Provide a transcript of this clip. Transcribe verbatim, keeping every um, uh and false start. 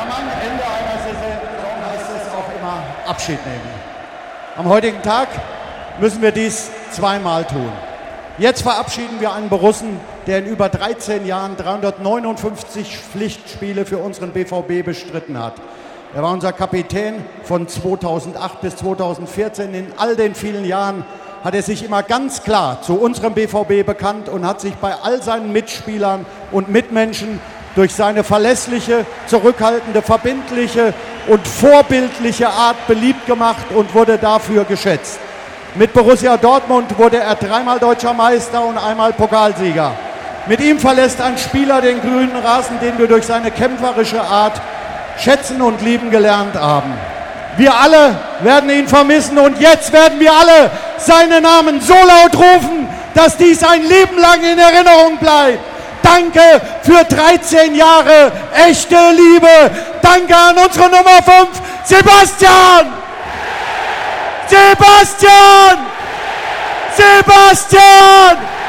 Am Ende einer Saison heißt es auch immer Abschied nehmen. Am heutigen Tag müssen wir dies zweimal tun. Jetzt verabschieden wir einen Borussen, der in über dreizehn Jahren dreihundertneunundfünfzig Pflichtspiele für unseren B V B bestritten hat. Er war unser Kapitän von zweitausendacht bis zweitausendvierzehn. In all den vielen Jahren hat er sich immer ganz klar zu unserem B V B bekannt und hat sich bei all seinen Mitspielern und Mitmenschen durch seine verlässliche, zurückhaltende, verbindliche und vorbildliche Art beliebt gemacht und wurde dafür geschätzt. Mit Borussia Dortmund wurde er dreimal Deutscher Meister und einmal Pokalsieger. Mit ihm verlässt ein Spieler den grünen Rasen, den wir durch seine kämpferische Art schätzen und lieben gelernt haben. Wir alle werden ihn vermissen und jetzt werden wir alle seinen Namen so laut rufen, dass dies ein Leben lang in Erinnerung bleibt. Danke für dreizehn Jahre echte Liebe. Danke an unsere Nummer fünf, Sebastian! Sebastian! Sebastian!